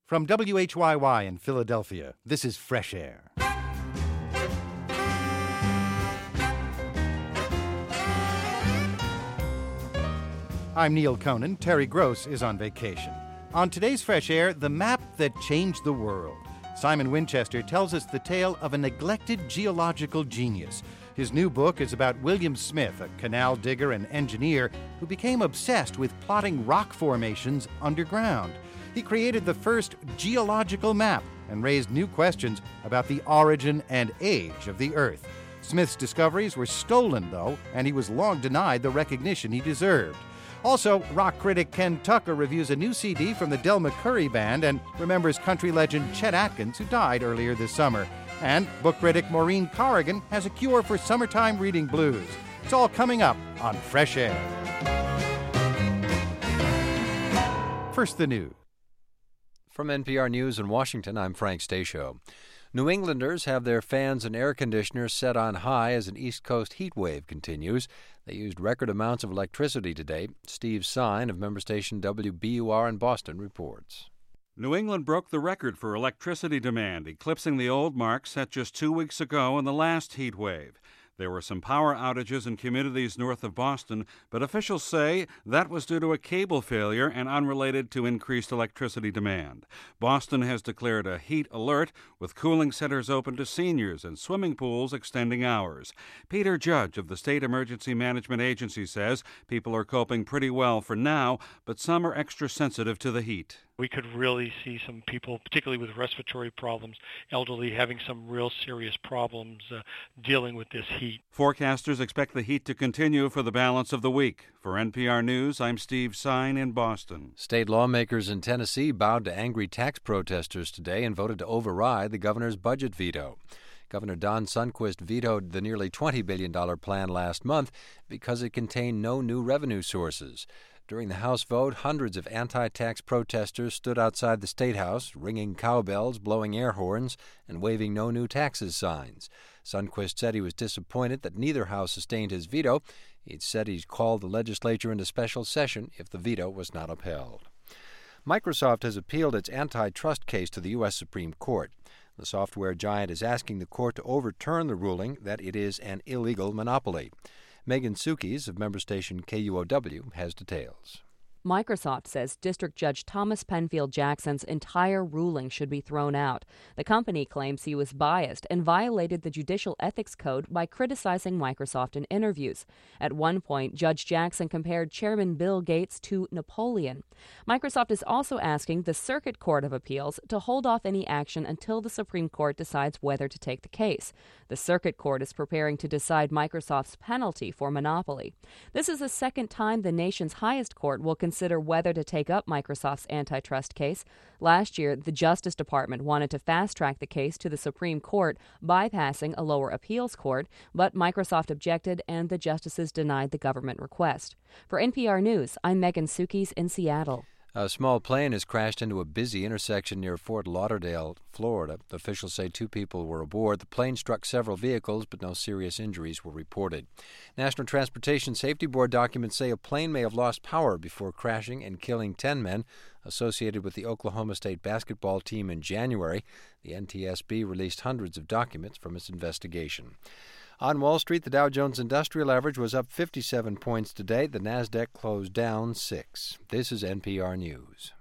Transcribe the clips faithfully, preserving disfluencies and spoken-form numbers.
From W H Y Y in Philadelphia, this is Fresh Air. I'm Neil Conan. Terry Gross is on vacation. On today's Fresh Air, the map that changed the world. Simon Winchester tells us the tale of a neglected geological genius. His new book is about William Smith, a canal digger and engineer who became obsessed with plotting rock formations underground. He created the first geological map and raised new questions about the origin and age of the Earth. Smith's discoveries were stolen, though, and he was long denied the recognition he deserved. Also, rock critic Ken Tucker reviews a new C D from the Del McCoury Band and remembers country legend Chet Atkins, who died earlier this summer. And book critic Maureen Corrigan has a cure for summertime reading blues. It's all coming up on Fresh Air. First, the news. From N P R News in Washington, I'm Frank Stasio. New Englanders have their fans and air conditioners set on high as an East Coast heat wave continues. They used record amounts of electricity today. Steve Sine of member station W B U R in Boston reports. New England broke the record for electricity demand, eclipsing the old mark set just two weeks ago in the last heat wave. There were some power outages in communities north of Boston, but officials say that was due to a cable failure and unrelated to increased electricity demand. Boston has declared a heat alert, with cooling centers open to seniors and swimming pools extending hours. Peter Judge of the State Emergency Management Agency says people are coping pretty well for now, but some are extra sensitive to the heat. We could really see some people, particularly with respiratory problems, elderly, having some real serious problems uh, dealing with this heat. Forecasters expect the heat to continue for the balance of the week. For N P R News, I'm Steve Sine in Boston. State lawmakers in Tennessee bowed to angry tax protesters today and voted to override the governor's budget veto. Governor Don Sundquist vetoed the nearly twenty billion dollars plan last month because it contained no new revenue sources. During the House vote, hundreds of anti-tax protesters stood outside the State House, ringing cowbells, blowing air horns, and waving no new taxes signs. Sundquist said he was disappointed that neither house sustained his veto. He'd said he'd call the legislature into special session if the veto was not upheld. Microsoft has appealed its antitrust case to the U S Supreme Court. The software giant is asking the court to overturn the ruling that it is an illegal monopoly. Megan Sukes of member station K U O W has details. Microsoft says District Judge Thomas Penfield Jackson's entire ruling should be thrown out. The company claims he was biased and violated the Judicial Ethics Code by criticizing Microsoft in interviews. At one point, Judge Jackson compared Chairman Bill Gates to Napoleon. Microsoft is also asking the Circuit Court of Appeals to hold off any action until the Supreme Court decides whether to take the case. The Circuit Court is preparing to decide Microsoft's penalty for monopoly. This is the second time the nation's highest court will consider whether to take up Microsoft's antitrust case. Last year, the Justice Department wanted to fast-track the case to the Supreme Court, bypassing a lower appeals court, but Microsoft objected and the justices denied the government request. For N P R News, I'm Megan Sukes in Seattle. A small plane has crashed into a busy intersection near Fort Lauderdale, Florida. Officials say two people were aboard. The plane struck several vehicles, but no serious injuries were reported. National Transportation Safety Board documents say a plane may have lost power before crashing and killing ten men associated with the Oklahoma State basketball team in January. The N T S B released hundreds of documents from its investigation. On Wall Street, the Dow Jones Industrial Average was up fifty-seven points today. The Nasdaq closed down six. This is N P R News.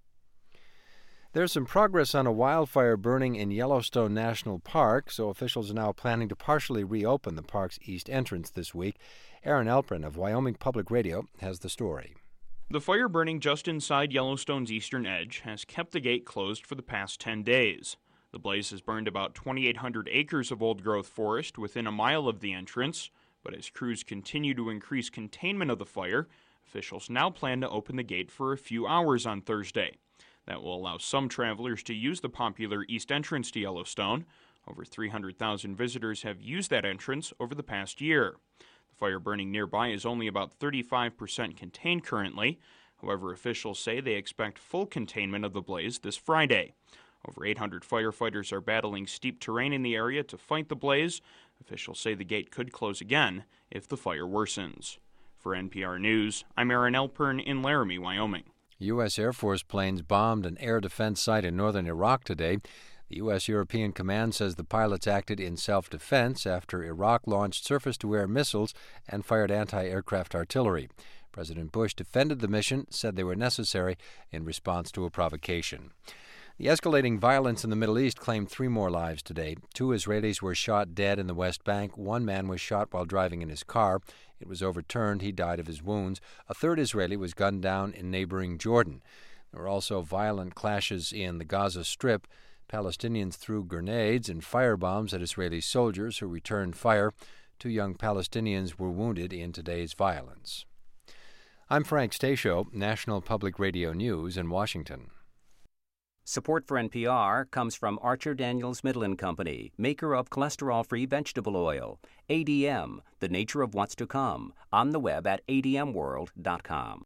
There's some progress on a wildfire burning in Yellowstone National Park, so officials are now planning to partially reopen the park's east entrance this week. Aaron Elprin of Wyoming Public Radio has the story. The fire burning just inside Yellowstone's eastern edge has kept the gate closed for the past ten days. The blaze has burned about twenty-eight hundred acres of old-growth forest within a mile of the entrance, but as crews continue to increase containment of the fire, officials now plan to open the gate for a few hours on Thursday. That will allow some travelers to use the popular east entrance to Yellowstone. Over three hundred thousand visitors have used that entrance over the past year. The fire burning nearby is only about thirty-five percent contained currently. However, officials say they expect full containment of the blaze this Friday. Over eight hundred firefighters are battling steep terrain in the area to fight the blaze. Officials say the gate could close again if the fire worsens. For N P R News, I'm Aaron Elpern in Laramie, Wyoming. U S. Air Force planes bombed an air defense site in northern Iraq today. The U S. European Command says the pilots acted in self-defense after Iraq launched surface-to-air missiles and fired anti-aircraft artillery. President Bush defended the mission, said they were necessary in response to a provocation. The escalating violence in the Middle East claimed three more lives today. Two Israelis were shot dead in the West Bank. One man was shot while driving in his car. It was overturned. He died of his wounds. A third Israeli was gunned down in neighboring Jordan. There were also violent clashes in the Gaza Strip. Palestinians threw grenades and firebombs at Israeli soldiers who returned fire. Two young Palestinians were wounded in today's violence. I'm Frank Stasio, National Public Radio News in Washington. Support for N P R comes from Archer Daniels Midland Company, maker of cholesterol-free vegetable oil. A D M, the nature of what's to come, on the web at a d m world dot com.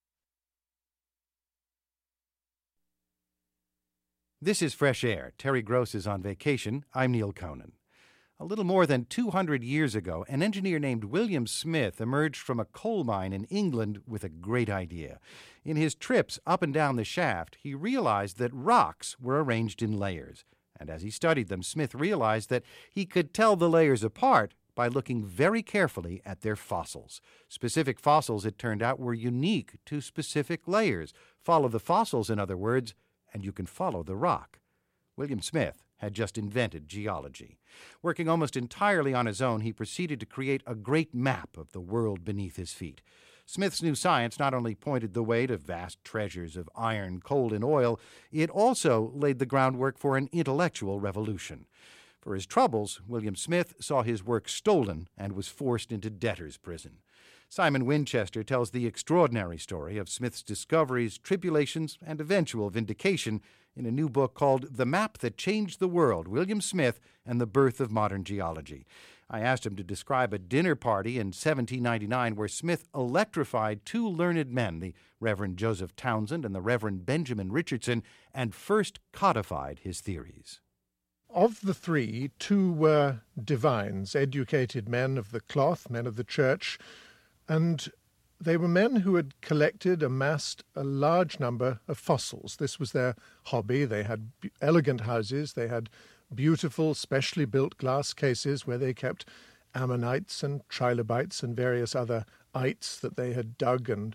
This is Fresh Air. Terry Gross is on vacation. I'm Neil Conan. A little more than two hundred years ago, an engineer named William Smith emerged from a coal mine in England with a great idea. In his trips up and down the shaft, he realized that rocks were arranged in layers. And as he studied them, Smith realized that he could tell the layers apart by looking very carefully at their fossils. Specific fossils, it turned out, were unique to specific layers. Follow the fossils, in other words, and you can follow the rock. William Smith had just invented geology. Working almost entirely on his own, he proceeded to create a great map of the world beneath his feet. Smith's new science not only pointed the way to vast treasures of iron, coal, and oil, it also laid the groundwork for an intellectual revolution. For his troubles, William Smith saw his work stolen and was forced into debtor's prison. Simon Winchester tells the extraordinary story of Smith's discoveries, tribulations, and eventual vindication in a new book called The Map That Changed the World, William Smith and the Birth of Modern Geology. I asked him to describe a dinner party in seventeen ninety-nine where Smith electrified two learned men, the Reverend Joseph Townsend and the Reverend Benjamin Richardson, and first codified his theories. Of the three, two were divines, educated men of the cloth, men of the church, and they were men who had collected, amassed a large number of fossils. This was their hobby. They had elegant houses. They had beautiful, specially built glass cases where they kept ammonites and trilobites and various other ites that they had dug and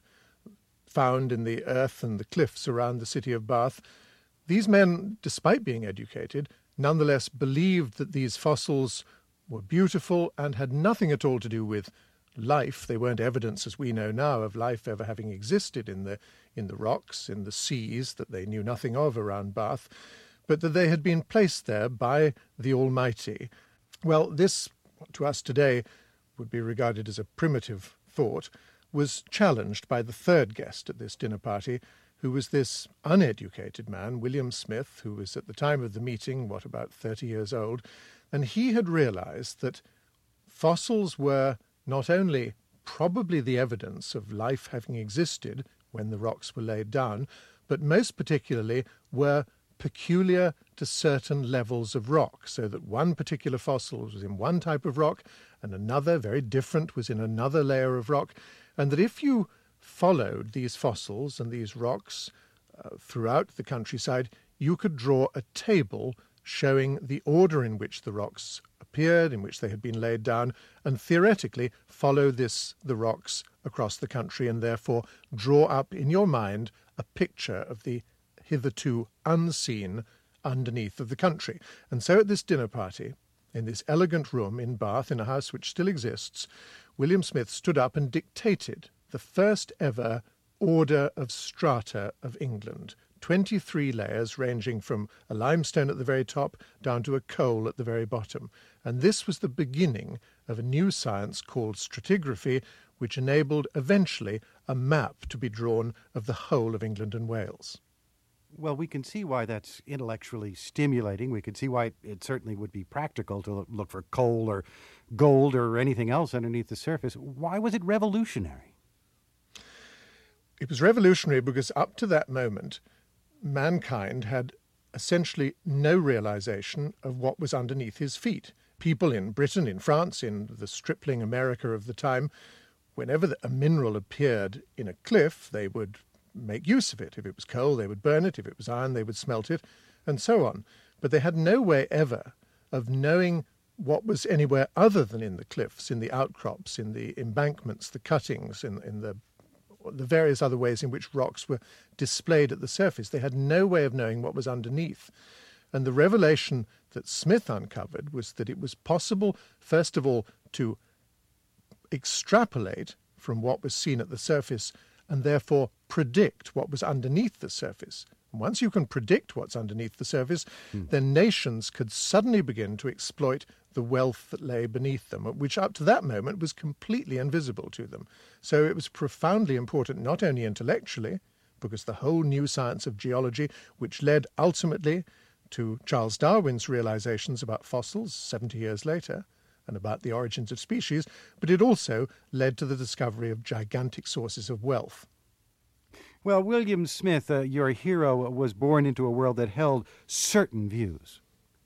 found in the earth and the cliffs around the city of Bath. These men, despite being educated, nonetheless believed that these fossils were beautiful and had nothing at all to do with life. They weren't evidence, as we know now, of life ever having existed in the in the rocks, in the seas that they knew nothing of around Bath, but that they had been placed there by the Almighty. Well, this, to us today, would be regarded as a primitive thought, was challenged by the third guest at this dinner party, who was this uneducated man, William Smith, who was at the time of the meeting, what, about thirty years old, and he had realized that fossils were not only probably the evidence of life having existed when the rocks were laid down, but most particularly were peculiar to certain levels of rock, so that one particular fossil was in one type of rock and another, very different, was in another layer of rock, and that if you followed these fossils and these rocks uh, throughout the countryside, you could draw a table showing the order in which the rocks appeared, in which they had been laid down, and theoretically follow this the rocks across the country, and therefore draw up in your mind a picture of the hitherto unseen underneath of the country. And so at this dinner party, in this elegant room in Bath, in a house which still exists, William Smith stood up and dictated the first ever order of strata of England, twenty-three layers ranging from a limestone at the very top down to a coal at the very bottom. And this was the beginning of a new science called stratigraphy, which enabled eventually a map to be drawn of the whole of England and Wales. Well, we can see why that's intellectually stimulating. We can see why it certainly would be practical to look for coal or gold or anything else underneath the surface. Why was it revolutionary? It was revolutionary because up to that moment, mankind had essentially no realization of what was underneath his feet. People in Britain, in France, in the stripling America of the time, whenever a mineral appeared in a cliff, they would make use of it. If it was coal, they would burn it. If it was iron, they would smelt it, and so on. But they had no way ever of knowing what was anywhere other than in the cliffs, in the outcrops, in the embankments, the cuttings, in, in the, the various other ways in which rocks were displayed at the surface. They had no way of knowing what was underneath. And the revelation that Smith uncovered was that it was possible, first of all, to extrapolate from what was seen at the surface and therefore predict what was underneath the surface. And once you can predict what's underneath the surface, mm. then nations could suddenly begin to exploit the wealth that lay beneath them, which up to that moment was completely invisible to them. So it was profoundly important, not only intellectually, because the whole new science of geology, which led ultimately to Charles Darwin's realizations about fossils seventy years later and about the origins of species, but it also led to the discovery of gigantic sources of wealth. Well, William Smith, uh, your hero, was born into a world that held certain views.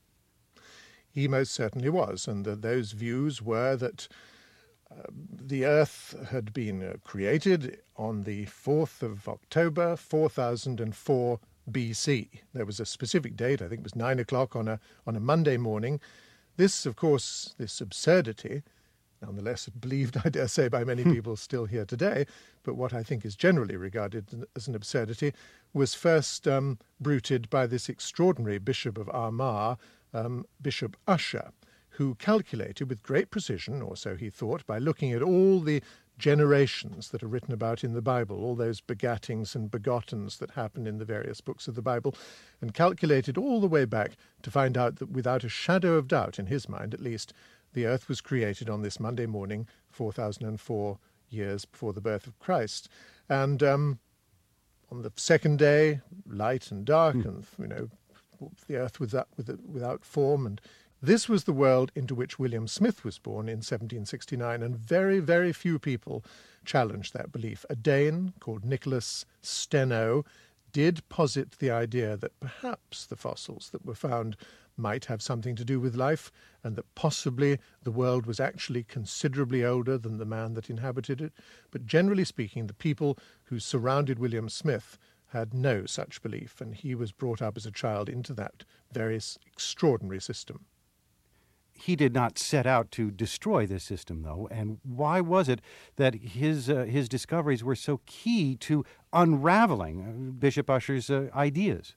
He most certainly was, and uh, those views were that uh, the Earth had been uh, created on the fourth of October, four thousand four B C. There was a specific date, I think it was nine o'clock on a, on a Monday morning. This, of course, this absurdity, nonetheless believed, I dare say, by many people still here today, but what I think is generally regarded as an absurdity, was first um, bruited by this extraordinary Bishop of Armagh, um, Bishop Ussher, who calculated with great precision, or so he thought, by looking at all the generations that are written about in the Bible, all those begattings and begottens that happen in the various books of the Bible, and calculated all the way back to find out that without a shadow of doubt, in his mind at least, the earth was created on this Monday morning, four thousand four years before the birth of Christ. And um, on the second day, light and dark, mm. and, you know, the earth was up with, without form. And this was the world into which William Smith was born in seventeen sixty-nine, and very, very few people challenged that belief. A Dane called Nicholas Steno did posit the idea that perhaps the fossils that were found might have something to do with life, and that possibly the world was actually considerably older than the man that inhabited it. But generally speaking, the people who surrounded William Smith had no such belief, and he was brought up as a child into that very extraordinary system. He did not set out to destroy this system, though, and why was it that his uh, his discoveries were so key to unraveling Bishop Ussher's uh, ideas?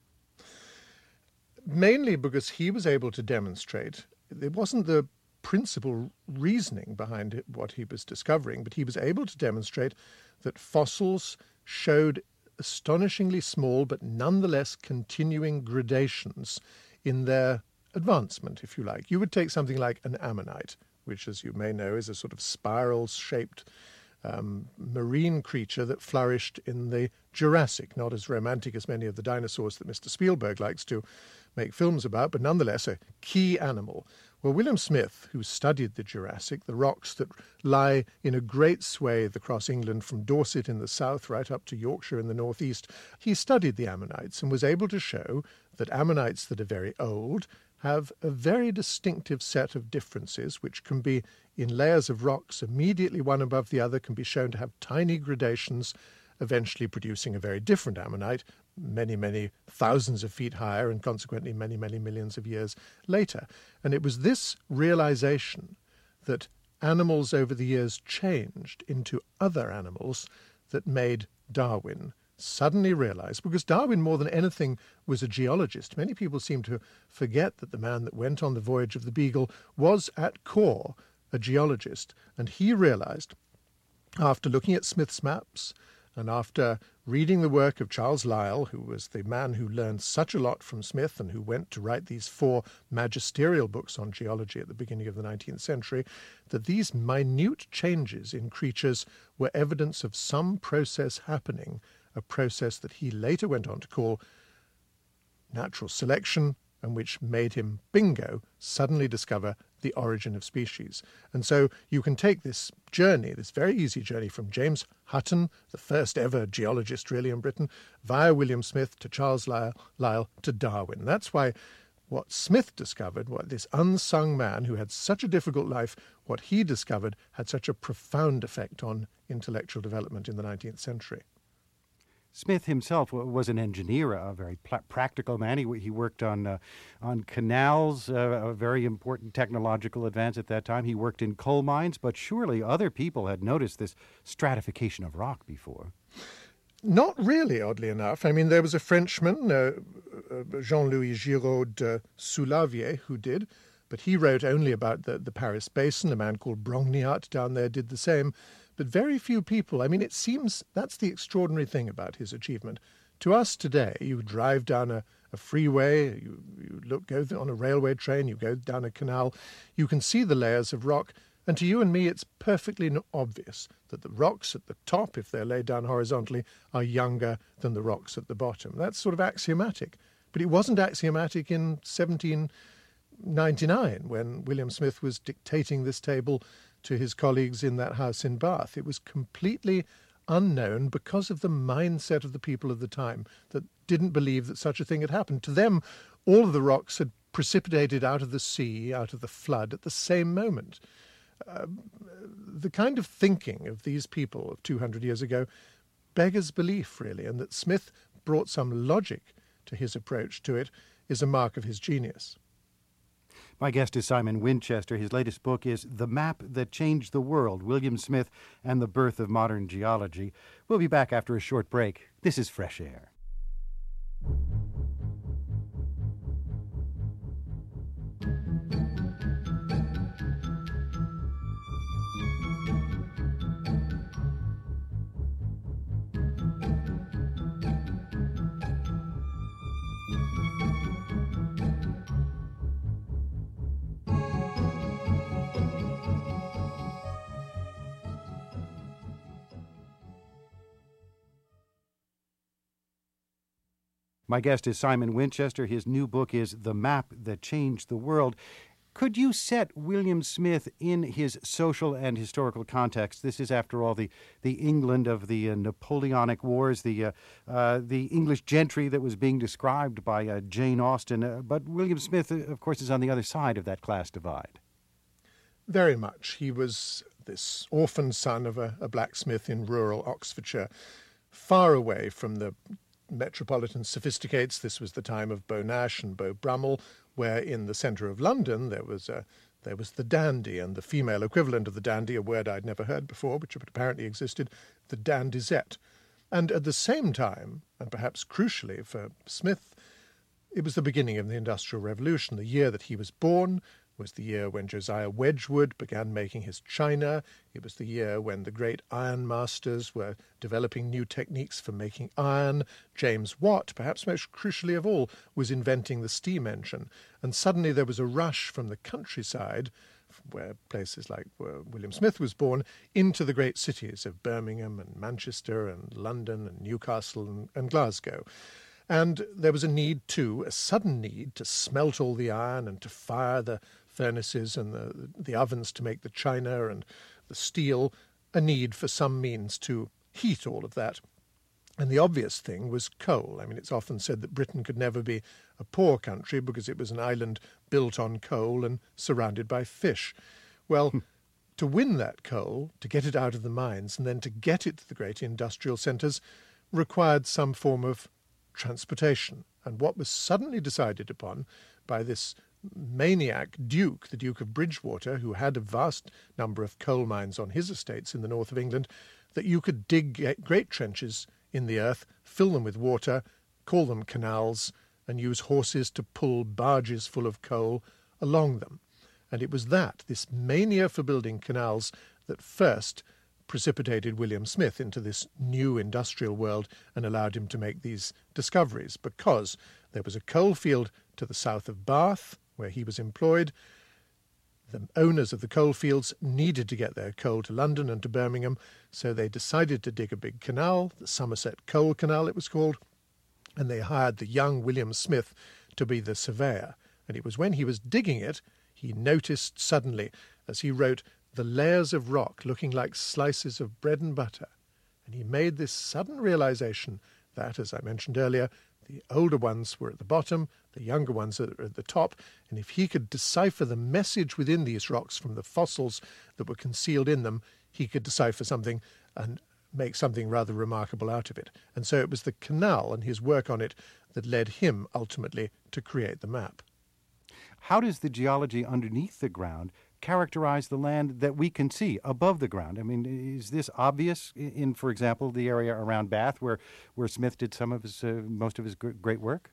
Mainly because he was able to demonstrate, it wasn't the principal reasoning behind what he was discovering, but he was able to demonstrate that fossils showed astonishingly small but nonetheless continuing gradations in their advancement, if you like. You would take something like an ammonite, which, as you may know, is a sort of spiral-shaped um, marine creature that flourished in the Jurassic, not as romantic as many of the dinosaurs that Mister Spielberg likes to make films about, but nonetheless a key animal. Well, William Smith, who studied the Jurassic, the rocks that lie in a great swathe across England from Dorset in the south right up to Yorkshire in the northeast, he studied the ammonites and was able to show that ammonites that are very old have a very distinctive set of differences, which can be in layers of rocks immediately one above the other, can be shown to have tiny gradations, eventually producing a very different ammonite, many, many thousands of feet higher and consequently many, many millions of years later. And it was this realization that animals over the years changed into other animals that made Darwin suddenly realize, because Darwin more than anything was a geologist. Many people seem to forget that the man that went on the voyage of the Beagle was at core a geologist, and he realized, after looking at Smith's maps and after reading the work of Charles Lyell, who was the man who learned such a lot from Smith and who went to write these four magisterial books on geology at the beginning of the nineteenth century, that these minute changes in creatures were evidence of some process happening, a process that he later went on to call natural selection, and which made him, bingo, suddenly discover the origin of species. And so you can take this journey, this very easy journey from James Hutton, the first ever geologist really in Britain, via William Smith to Charles Lyell, Lyell to Darwin. That's why what Smith discovered, what this unsung man who had such a difficult life, what he discovered had such a profound effect on intellectual development in the nineteenth century. Smith himself was an engineer, a very pl- practical man. He, he worked on uh, on canals, uh, a very important technological advance at that time. He worked in coal mines, but surely other people had noticed this stratification of rock before. Not really, oddly enough. I mean, there was a Frenchman, uh, uh, Jean-Louis Giraud de Soulavier, who did, but he wrote only about the, the Paris Basin. A man called Brongniart down there did the same. But very few people, I mean, it seems that's the extraordinary thing about his achievement. To us today, you drive down a, a freeway, you, you look go on a railway train, you go down a canal, you can see the layers of rock, and to you and me it's perfectly obvious that the rocks at the top, if they're laid down horizontally, are younger than the rocks at the bottom. That's sort of axiomatic. But it wasn't axiomatic in seventeen ninety-nine, when William Smith was dictating this table to his colleagues in that house in Bath. It was completely unknown because of the mindset of the people of the time that didn't believe that such a thing had happened. To them, all of the rocks had precipitated out of the sea, out of the flood, at the same moment. Uh, the kind of thinking of these people of two hundred years ago beggars belief, really, and that Smith brought some logic to his approach to it is a mark of his genius. My guest is Simon Winchester. His latest book is The Map That Changed the World, William Smith and the Birth of Modern Geology. We'll be back after a short break. This is Fresh Air. My guest is Simon Winchester. His new book is The Map That Changed the World. Could you set William Smith in his social and historical context? This is, after all, the, the England of the uh, Napoleonic Wars, the uh, uh, the English gentry that was being described by uh, Jane Austen. Uh, but William Smith, uh, of course, is on the other side of that class divide. Very much. He was this orphan son of a, a blacksmith in rural Oxfordshire, far away from the metropolitan sophisticates. This was the time of Beau Nash and Beau Brummel, where in the centre of London there was a, there was the dandy, and the female equivalent of the dandy, a word I'd never heard before, which apparently existed, the dandizette. And at the same time, and perhaps crucially for Smith, it was the beginning of the Industrial Revolution. The year that he was born was the year when Josiah Wedgwood began making his china. It was the year when the great ironmasters were developing new techniques for making iron. James Watt, perhaps most crucially of all, was inventing the steam engine. And suddenly there was a rush from the countryside, where places like where William Smith was born, into the great cities of Birmingham and Manchester and London and Newcastle and, and Glasgow. And there was a need, too, a sudden need to smelt all the iron and to fire the furnaces and the, the ovens to make the china and the steel, a need for some means to heat all of that. And the obvious thing was coal. I mean, it's often said that Britain could never be a poor country because it was an island built on coal and surrounded by fish. Well, to win that coal, to get it out of the mines, and then to get it to the great industrial centres, required some form of transportation. And what was suddenly decided upon by this maniac duke, the Duke of Bridgewater, who had a vast number of coal mines on his estates in the north of England, that you could dig great trenches in the earth, fill them with water, call them canals, and use horses to pull barges full of coal along them. And it was that, this mania for building canals, that first precipitated William Smith into this new industrial world and allowed him to make these discoveries, because there was a coal field to the south of Bath, where he was employed. The owners of the coal fields needed to get their coal to London and to Birmingham, so they decided to dig a big canal, the Somerset Coal Canal it was called, and they hired the young William Smith to be the surveyor. And it was when he was digging it, he noticed suddenly, as he wrote, the layers of rock looking like slices of bread and butter. And he made this sudden realization that, as I mentioned earlier, the older ones were at the bottom, the younger ones are at the top, and if he could decipher the message within these rocks from the fossils that were concealed in them, he could decipher something and make something rather remarkable out of it. And so it was the canal and his work on it that led him ultimately to create the map. How does the geology underneath the ground characterize the land that we can see above the ground? I mean, is this obvious in, for example, the area around Bath where, where Smith did some of his, uh, most of his great work?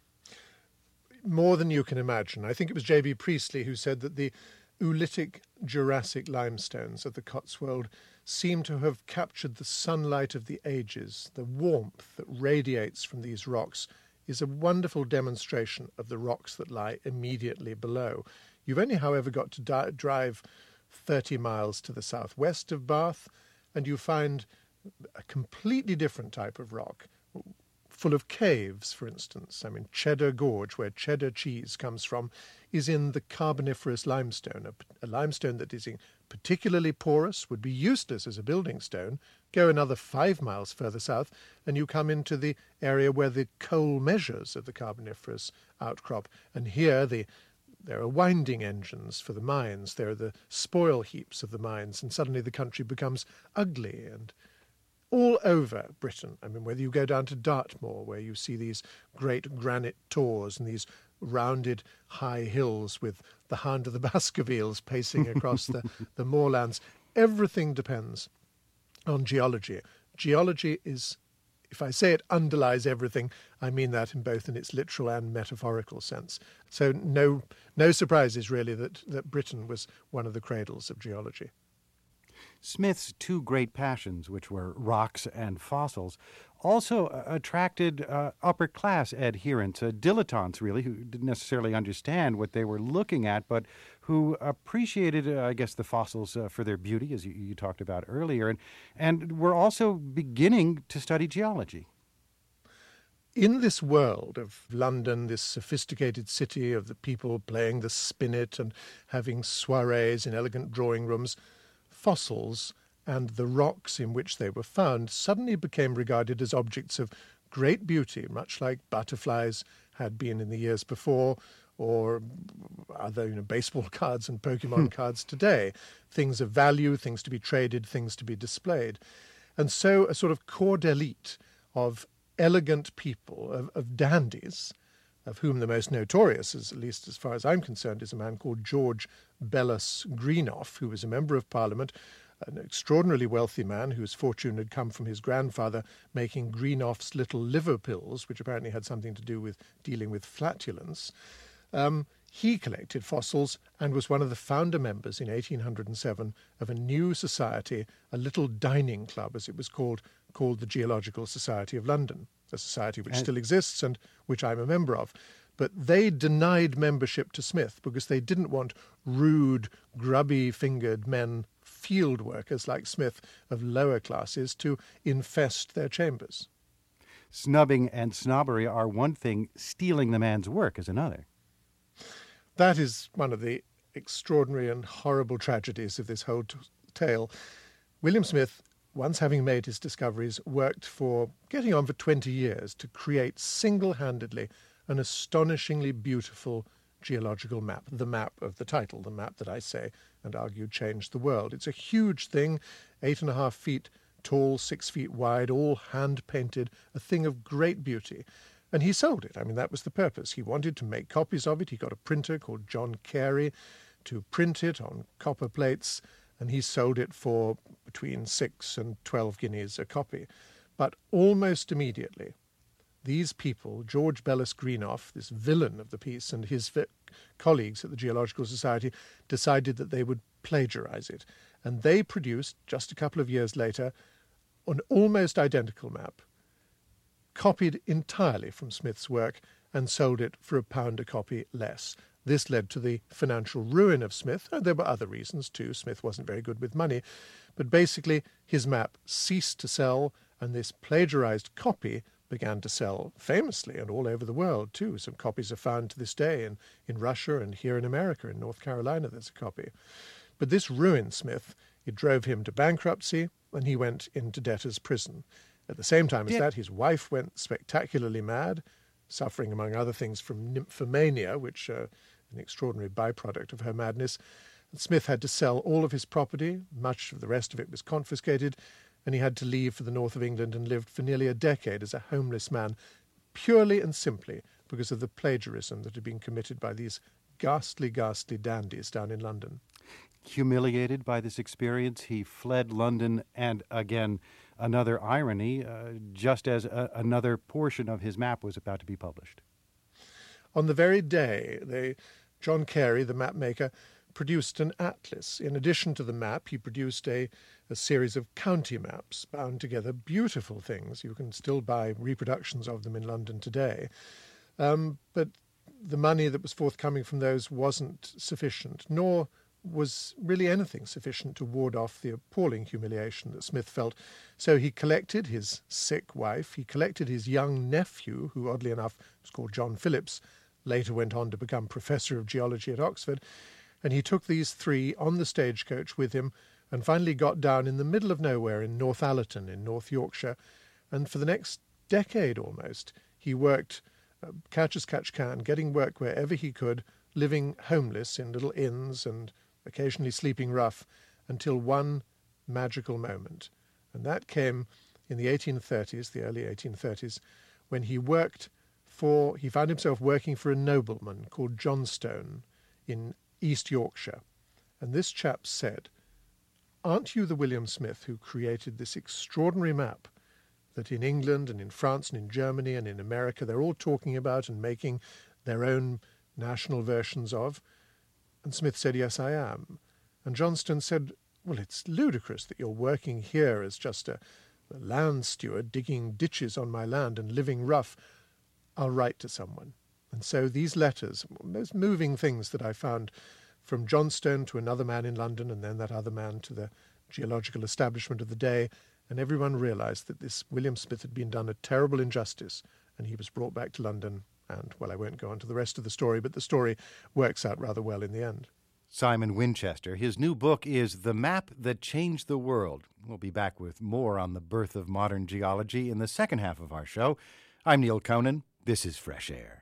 More than you can imagine. I think it was J B Priestley who said that the Oolitic Jurassic limestones of the Cotswold seem to have captured the sunlight of the ages. The warmth that radiates from these rocks is a wonderful demonstration of the rocks that lie immediately below. You've only, however, got to di- drive thirty miles to the southwest of Bath, and you find a completely different type of rock, full of caves, for instance. I mean, Cheddar Gorge, where cheddar cheese comes from, is in the Carboniferous limestone, a, a limestone that is particularly porous, would be useless as a building stone. Go another five miles further south, and you come into the area where the coal measures of the Carboniferous outcrop. And here the there are winding engines for the mines, there are the spoil heaps of the mines, and suddenly the country becomes ugly. And all over Britain, I mean, whether you go down to Dartmoor, where you see these great granite tors and these rounded high hills with the Hound of the Baskervilles pacing across the, the moorlands, everything depends on geology. Geology is, if I say it underlies everything, I mean that in both in its literal and metaphorical sense. So no, no surprises, really, that, that Britain was one of the cradles of geology. Smith's two great passions, which were rocks and fossils, also uh, attracted uh, upper-class adherents, uh, dilettantes, really, who didn't necessarily understand what they were looking at, but who appreciated, uh, I guess, the fossils uh, for their beauty, as you, you talked about earlier, and, and were also beginning to study geology. In this world of London, this sophisticated city of the people playing the spinet and having soirees in elegant drawing rooms, fossils and the rocks in which they were found suddenly became regarded as objects of great beauty, much like butterflies had been in the years before, or other, you know, baseball cards and Pokemon cards today. Things of value, things to be traded, things to be displayed. And so a sort of corps d'elite of elegant people, of, of dandies, of whom the most notorious, as, at least as far as I'm concerned, is a man called George Belus Greenough, who was a member of Parliament, an extraordinarily wealthy man whose fortune had come from his grandfather making Greenoff's little liver pills, which apparently had something to do with dealing with flatulence. Um, he collected fossils and was one of the founder members in eighteen oh seven of a new society, a little dining club, as it was called, called the Geological Society of London, a society which and still exists and which I'm a member of. But they denied membership to Smith because they didn't want rude, grubby-fingered men, field workers like Smith of lower classes, to infest their chambers. Snubbing and snobbery are one thing, stealing the man's work is another. That is one of the extraordinary and horrible tragedies of this whole t- tale. William Smith, once having made his discoveries, worked for getting on for twenty years to create single-handedly an astonishingly beautiful geological map, the map of the title, the map that I say and argue changed the world. It's a huge thing, eight and a half feet tall, six feet wide, all hand-painted, a thing of great beauty. And he sold it. I mean, that was the purpose. He wanted to make copies of it. He got a printer called John Carey to print it on copper plates, and he sold it for between six and twelve guineas a copy. But almost immediately, these people, George Belus Greenough, this villain of the piece, and his vi- colleagues at the Geological Society, decided that they would plagiarize it. And they produced, just a couple of years later, an almost identical map, copied entirely from Smith's work, and sold it for a pound a copy less. This led to the financial ruin of Smith, and there were other reasons too. Smith wasn't very good with money. But basically, his map ceased to sell, and this plagiarized copy began to sell famously and all over the world too. Some copies are found to this day in, in Russia and here in America. In North Carolina there's a copy. But this ruined Smith. It drove him to bankruptcy, and he went into debtor's prison. At the same time as yeah. that, his wife went spectacularly mad, suffering, among other things, from nymphomania, which uh, an extraordinary byproduct of her madness. And Smith had to sell all of his property. Much of the rest of it was confiscated, and he had to leave for the north of England and lived for nearly a decade as a homeless man, purely and simply because of the plagiarism that had been committed by these ghastly, ghastly dandies down in London. Humiliated by this experience, he fled London, and again, another irony, uh, just as a, another portion of his map was about to be published. On the very day, they, John Carey, the map maker, produced an atlas. In addition to the map, he produced a, a series of county maps bound together, beautiful things. You can still buy reproductions of them in London today. Um, but the money that was forthcoming from those wasn't sufficient, nor was really anything sufficient to ward off the appalling humiliation that Smith felt. So he collected his sick wife, he collected his young nephew, who oddly enough was called John Phillips, later went on to become Professor of Geology at Oxford, and he took these three on the stagecoach with him and finally got down in the middle of nowhere in Northallerton in North Yorkshire, and for the next decade almost he worked uh, catch as catch can, getting work wherever he could, living homeless in little inns and occasionally sleeping rough, until one magical moment. And that came in the eighteen thirties, the early eighteen thirties, when he worked for, he found himself working for a nobleman called Johnstone in East Yorkshire. And this chap said, "Aren't you the William Smith who created this extraordinary map that in England and in France and in Germany and in America they're all talking about and making their own national versions of?" And Smith said, "Yes, I am." And Johnstone said, "Well, it's ludicrous that you're working here as just a, a land steward, digging ditches on my land and living rough. I'll write to someone." And so these letters, those moving things that I found from Johnstone to another man in London, and then that other man to the geological establishment of the day, and everyone realized that this William Smith had been done a terrible injustice, and he was brought back to London. And, well, I won't go on to the rest of the story, but the story works out rather well in the end. Simon Winchester. His new book is The Map That Changed the World. We'll be back with more on the birth of modern geology in the second half of our show. I'm Neil Conan. This is Fresh Air.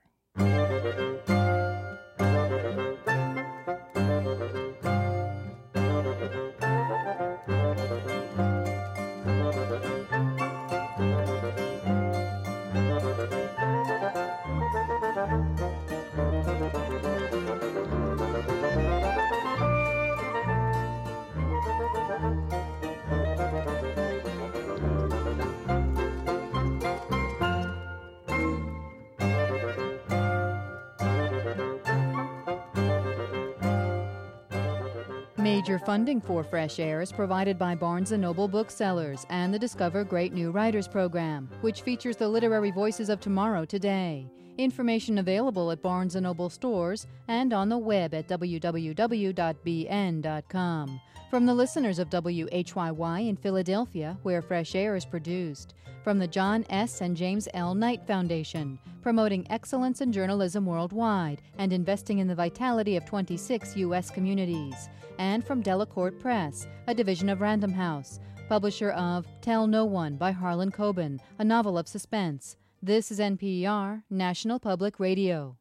Major funding for Fresh Air is provided by Barnes and Noble Booksellers and the Discover Great New Writers program, which features the literary voices of tomorrow today. Information available at Barnes and Noble stores and on the web at w w w dot b n dot com. From the listeners of W H Y Y in Philadelphia, where Fresh Air is produced. From the John S. and James L. Knight Foundation, promoting excellence in journalism worldwide and investing in the vitality of twenty-six U S communities. And from Delacorte Press, a division of Random House, publisher of Tell No One by Harlan Coben, a novel of suspense. This is N P R, National Public Radio.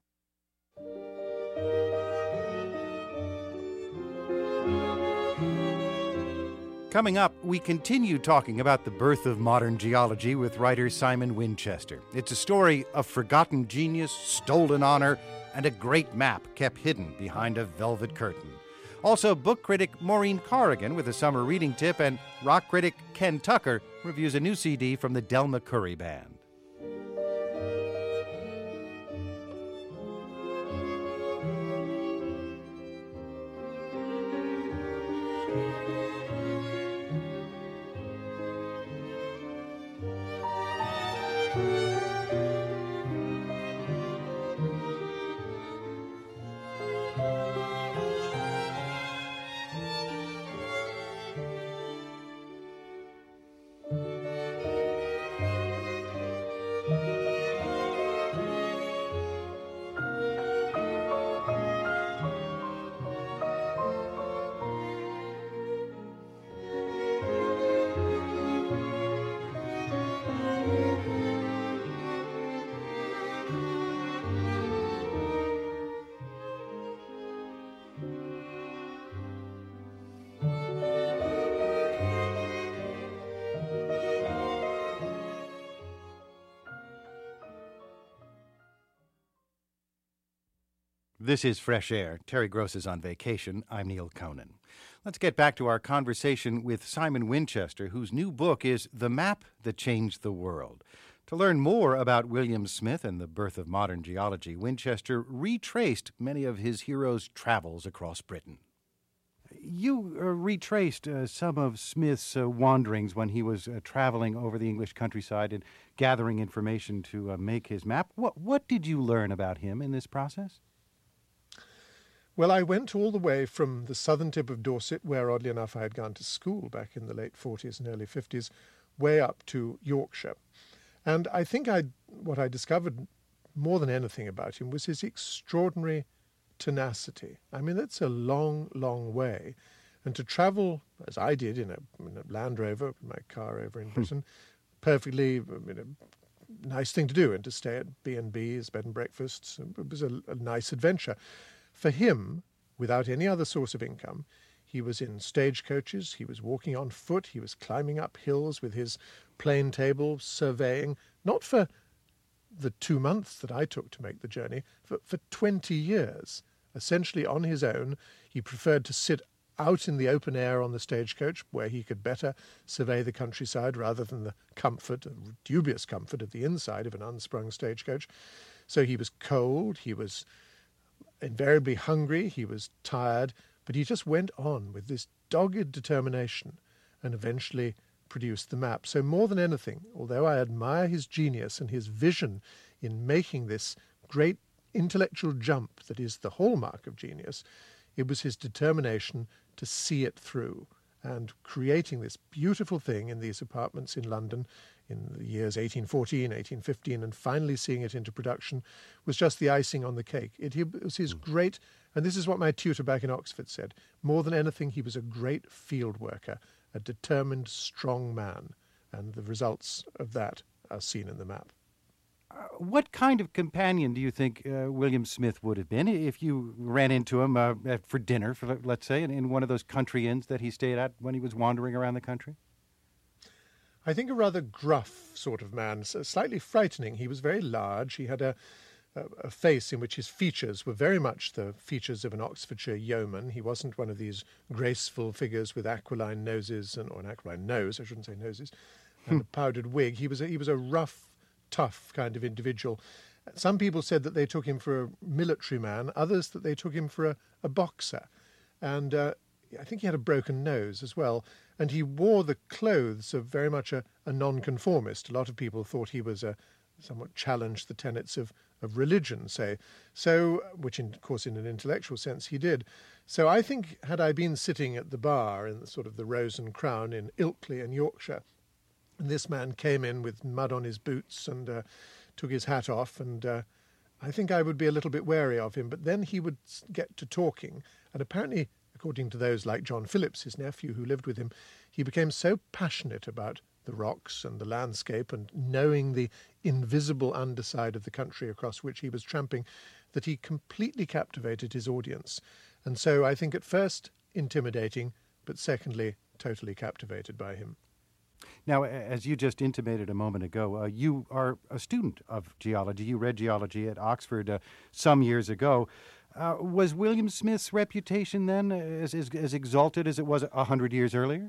Coming up, we continue talking about the birth of modern geology with writer Simon Winchester. It's a story of forgotten genius, stolen honor, and a great map kept hidden behind a velvet curtain. Also, book critic Maureen Corrigan with a summer reading tip, and rock critic Ken Tucker reviews a new C D from the Del McCoury Band. This is Fresh Air. Terry Gross is on vacation. I'm Neil Conan. Let's get back to our conversation with Simon Winchester, whose new book is The Map That Changed the World. To learn more about William Smith and the birth of modern geology, Winchester retraced many of his heroes' travels across Britain. You uh, retraced uh, some of Smith's uh, wanderings when he was uh, traveling over the English countryside and gathering information to uh, make his map. What, what did you learn about him in this process? Well, I went all the way from the southern tip of Dorset, where, oddly enough, I had gone to school back in the late forties and early fifties, way up to Yorkshire. And I think I, what I discovered more than anything about him was his extraordinary tenacity. I mean, that's a long, long way. And to travel, as I did, in a, in a Land Rover, my car over in Britain, perfectly I mean, a nice thing to do, and to stay at B and B's, bed and breakfasts, it was a, a nice adventure. For him, without any other source of income, he was in stagecoaches, he was walking on foot, he was climbing up hills with his plane table, surveying, not for the two months that I took to make the journey, for, for twenty years, essentially on his own. He preferred to sit out in the open air on the stagecoach, where he could better survey the countryside rather than the comfort, dubious comfort of the inside of an unsprung stagecoach. So he was cold, he was invariably hungry, he was tired, but he just went on with this dogged determination and eventually produced the map. So more than anything, although I admire his genius and his vision in making this great intellectual jump that is the hallmark of genius, it was his determination to see it through, and creating this beautiful thing in these apartments in London in the years eighteen fourteen, eighteen fifteen, and finally seeing it into production was just the icing on the cake. It, it was his great, and this is what my tutor back in Oxford said, more than anything, he was a great field worker, a determined, strong man, and the results of that are seen in the map. Uh, what kind of companion do you think uh, William Smith would have been if you ran into him uh, for dinner, for, let's say, in, in one of those country inns that he stayed at when he was wandering around the country? I think a rather gruff sort of man, slightly frightening. He was very large. He had a, a, a face in which his features were very much the features of an Oxfordshire yeoman. He wasn't one of these graceful figures with aquiline noses, and, or an aquiline nose, I shouldn't say noses, and a powdered wig. He was a, he was a rough, tough kind of individual. Some people said that they took him for a military man, others that they took him for a, a boxer. And uh, I think he had a broken nose as well. And he wore the clothes of very much a, a nonconformist. A lot of people thought he was a somewhat challenged the tenets of, of religion, say. So, which, in, of course, in an intellectual sense he did. So I think had I been sitting at the bar in the, sort of the Rose and Crown in Ilkley in Yorkshire, and this man came in with mud on his boots and uh, took his hat off, and uh, I think I would be a little bit wary of him. But then he would get to talking, and apparently, according to those like John Phillips, his nephew, who lived with him, he became so passionate about the rocks and the landscape and knowing the invisible underside of the country across which he was tramping that he completely captivated his audience. And so I think at first intimidating, but secondly totally captivated by him. Now, as you just intimated a moment ago, uh, you are a student of geology. You read geology at Oxford uh, some years ago. Uh, was William Smith's reputation then as, as, as exalted as it was a hundred years earlier?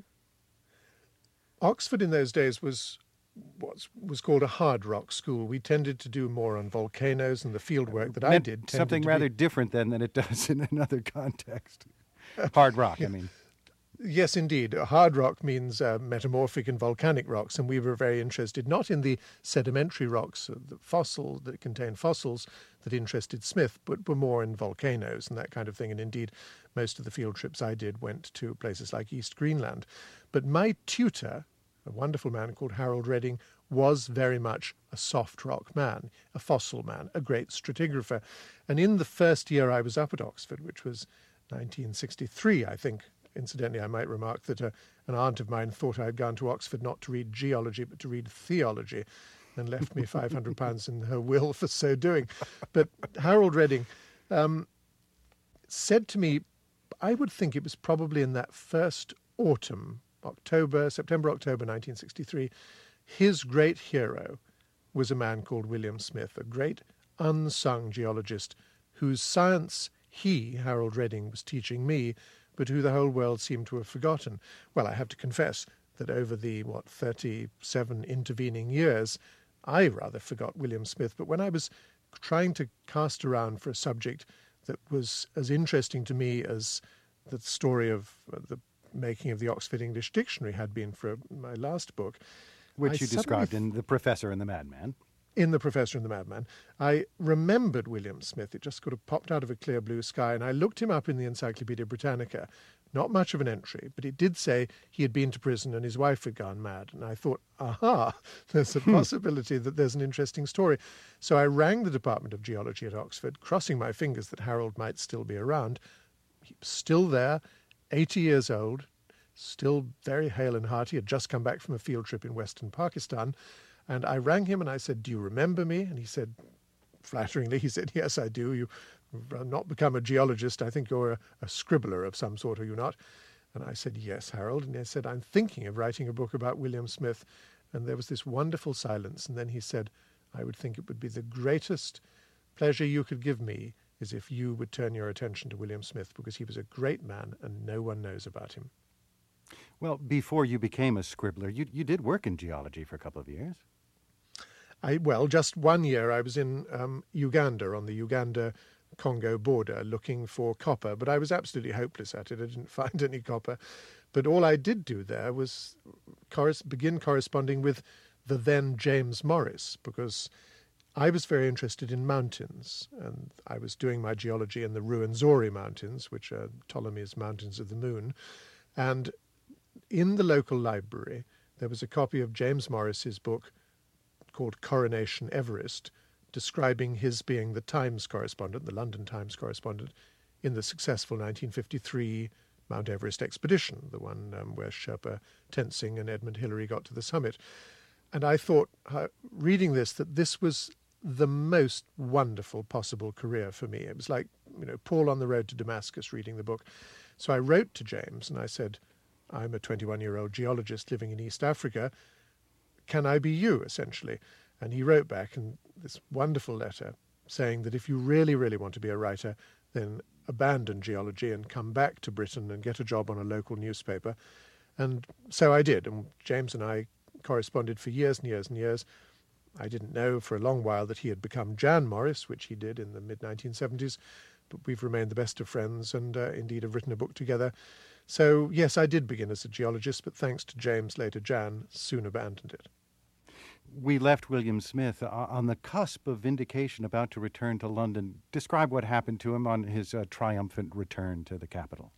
Oxford in those days was what was called a hard rock school. We tended to do more on volcanoes, and the field work that I did something rather be... different then than it does in another context. Hard rock, I mean. Yes, indeed. Hard rock means uh, metamorphic and volcanic rocks, and we were very interested not in the sedimentary rocks, uh, the fossil that contain fossils that interested Smith, but were more in volcanoes and that kind of thing. And indeed, most of the field trips I did went to places like East Greenland. But my tutor, a wonderful man called Harold Redding, was very much a soft rock man, a fossil man, a great stratigrapher. And in the first year I was up at Oxford, which was nineteen sixty-three, I think, incidentally, I might remark that uh, an aunt of mine thought I had gone to Oxford not to read geology, but to read theology, and left me five hundred pounds in her will for so doing. But Harold Redding um, said to me, I would think it was probably in that first autumn, October, September, October nineteen sixty-three, his great hero was a man called William Smith, a great unsung geologist whose science he, Harold Redding, was teaching me, but who the whole world seemed to have forgotten. Well, I have to confess that over the, what, thirty-seven intervening years, I rather forgot William Smith. But when I was trying to cast around for a subject that was as interesting to me as the story of uh, the making of the Oxford English Dictionary had been for my last book, which I you described in The Professor and the Madman. In The Professor and the Madman, I remembered William Smith. It just sort of popped out of a clear blue sky, and I looked him up in the Encyclopaedia Britannica. Not much of an entry, but it did say he had been to prison and his wife had gone mad. And I thought, aha, there's a possibility that there's an interesting story. So I rang the Department of Geology at Oxford, crossing my fingers that Harold might still be around. He was still there, eighty years old, still very hale and hearty, had just come back from a field trip in western Pakistan. And I rang him and I said, do you remember me? And he said, flatteringly, he said, yes, I do. You've not become a geologist. I think you're a, a scribbler of some sort, are you not? And I said, yes, Harold. And he said, I'm thinking of writing a book about William Smith. And there was this wonderful silence. And then he said, I would think it would be the greatest pleasure you could give me is if you would turn your attention to William Smith, because he was a great man and no one knows about him. Well, before you became a scribbler, you, you did work in geology for a couple of years. I, well, just one year I was in um, Uganda, on the Uganda-Congo border, looking for copper, but I was absolutely hopeless at it. I didn't find any copper. But all I did do there was corres- begin corresponding with the then James Morris, because I was very interested in mountains, and I was doing my geology in the Ruwenzori Mountains, which are Ptolemy's Mountains of the Moon. And in the local library, there was a copy of James Morris's book called Coronation Everest, describing his being the Times correspondent, the London Times correspondent, in the successful nineteen fifty-three Mount Everest expedition, the one um, where Sherpa Tenzing and Edmund Hillary got to the summit. And I thought, uh, reading this, that this was the most wonderful possible career for me. It was like, you know, Paul on the road to Damascus reading the book. So I wrote to James and I said, I'm a twenty-one-year-old geologist living in East Africa. Can I be you, essentially? And he wrote back in this wonderful letter saying that if you really, really want to be a writer, then abandon geology and come back to Britain and get a job on a local newspaper. And so I did. And James and I corresponded for years and years and years. I didn't know for a long while that he had become Jan Morris, which he did in the mid nineteen seventies. But we've remained the best of friends and uh, indeed have written a book together. So, yes, I did begin as a geologist, but thanks to James, later Jan, soon abandoned it. We left William Smith on the cusp of vindication, about to return to London. Describe what happened to him on his uh, triumphant return to the capital.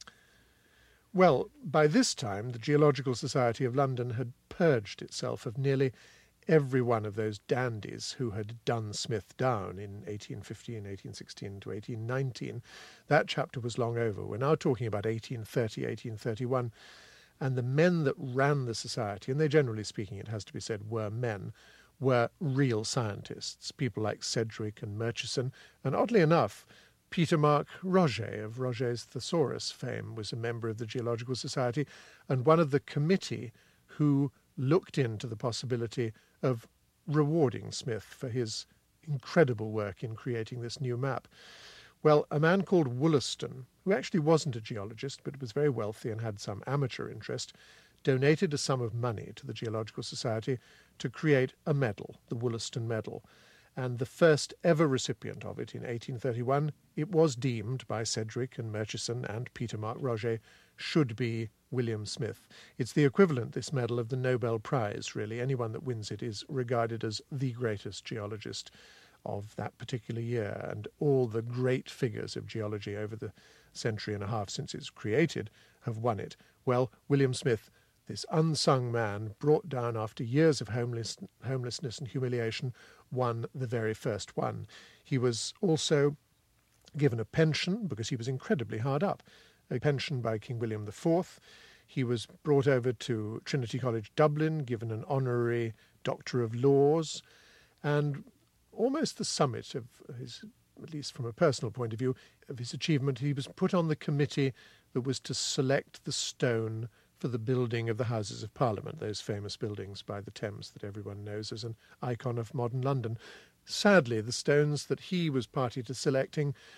Well, by this time, the Geological Society of London had purged itself of nearly every one of those dandies who had done Smith down in eighteen fifteen, eighteen sixteen to eighteen nineteen. That chapter was long over. We're now talking about eighteen thirty, eighteen thirty-one. And the men that ran the society, and they generally speaking, it has to be said, were men, were real scientists, people like Sedgwick and Murchison. And oddly enough, Peter Mark Roget of Roget's Thesaurus fame was a member of the Geological Society and one of the committee who looked into the possibility of rewarding Smith for his incredible work in creating this new map. Well, a man called Wollaston, who actually wasn't a geologist but was very wealthy and had some amateur interest, donated a sum of money to the Geological Society to create a medal, the Wollaston Medal. And the first ever recipient of it in eighteen thirty-one, it was deemed by Sedgwick and Murchison and Peter Mark Roget, should be William Smith. It's the equivalent, this medal, of the Nobel Prize, really. Anyone that wins it is regarded as the greatest geologist of that particular year, and all the great figures of geology over the century and a half since it's created have won it. Well, William Smith, this unsung man, brought down after years of homeless, homelessness and humiliation, won the very first one. He was also given a pension because he was incredibly hard up, a pension by King William the Fourth. He was brought over to Trinity College Dublin, given an honorary Doctor of Laws, and almost the summit of his, at least from a personal point of view, of his achievement, he was put on the committee that was to select the stone for the building of the Houses of Parliament, those famous buildings by the Thames that everyone knows as an icon of modern London. Sadly, the stones that he was party to selecting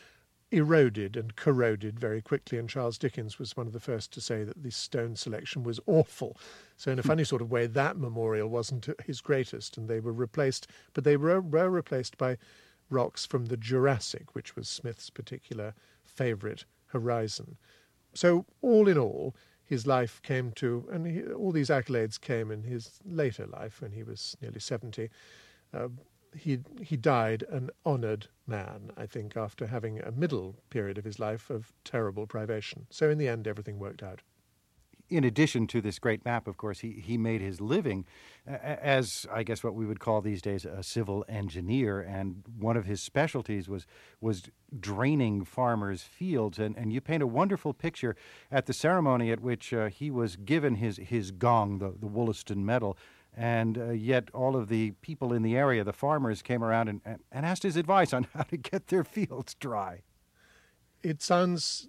eroded and corroded very quickly, and Charles Dickens was one of the first to say that the stone selection was awful. So in a funny sort of way, that memorial wasn't his greatest, and they were replaced, but they were, were replaced by rocks from the Jurassic, which was Smith's particular favourite horizon. So all in all, his life came to, and he, all these accolades came in his later life when he was nearly seventy. Uh, he he died an honoured man, I think, after having a middle period of his life of terrible privation. So in the end, everything worked out. In addition to this great map, of course, he, he made his living as, I guess, what we would call these days a civil engineer. And one of his specialties was was draining farmers' fields. And, and you paint a wonderful picture at the ceremony at which uh, he was given his, his gong, the, the Wollaston Medal. And uh, yet all of the people in the area, the farmers, came around and, and, and asked his advice on how to get their fields dry. It sounds